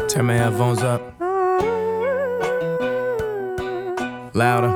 Turn my headphones up. Louder.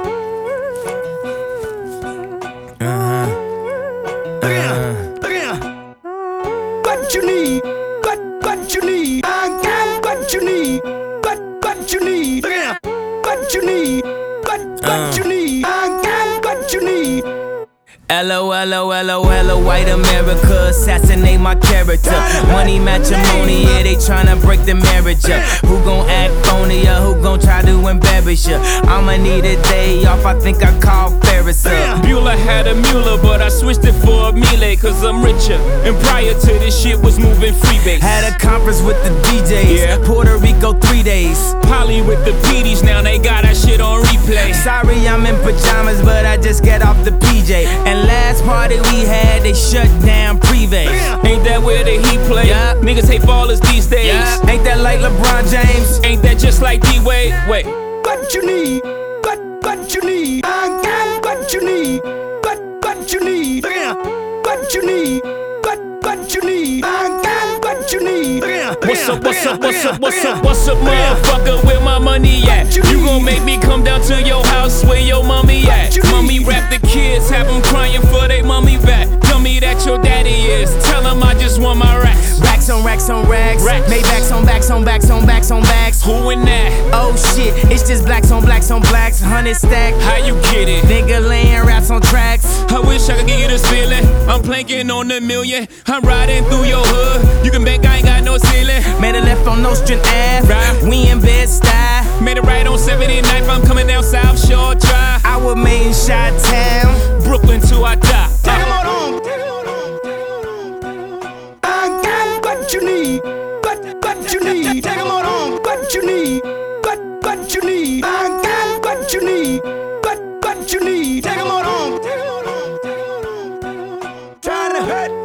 What you need? What you need? I got what you need. What you need? What you need? What you need? I got what you need. LOLOLOL, white America, assassinate my character. Money matrimony, yeah, they tryna break the marriage up. Who gon' act phony or who gon' try to embarrass ya? I'ma need a day off, I think I call Ferris up. Bueller had a Mueller, but I switched it for a Miele, cause I'm richer. And prior to this shit was moving freebase. Had a conference with the DJs, Yeah. Puerto Rico 3 days. Polly with the PDs, now they got that shit on replay. Sorry I'm in pajamas, but I just get off the PJ. And last party we had, they shut down Privé. Ain't that where the Heat play? Yeah. Niggas hate ballers these days. Yeah. Ain't that like LeBron James? Ain't that just like D-Wade? Wait. What you need? What you need? I got what you need. What you need? What you need? What you need? I got what you need. What's up, motherfucker, where my money at? You gon' make me come down to your house where your mommy at? Mommy rap the kids, have them crying for they mommy back. Tell me that your daddy is, tell him I just want my racks. Racks on racks on racks. Racks. Maybachs on backs on backs on backs on backs. Who in that? Oh shit, it's just blacks on blacks on blacks. 100 stack. How you get it? Nigga laying raps on tracks. I wish I could give you this feeling. I'm planking on the million. I'm riding through your hood. You can bet I ain't got no ceiling. Made a left on Nostrand Ave. Right. We in Bed-Stuy. Made it right on 79th. I'm coming down South Shore Drive. I was made in Chi-Town. Brooklyn till I die. Take 'em on home. I got what you need. What you need? Take 'em on home. What you need? What you need? I got what you need. What you need? Take 'em on home. Trying to hurt.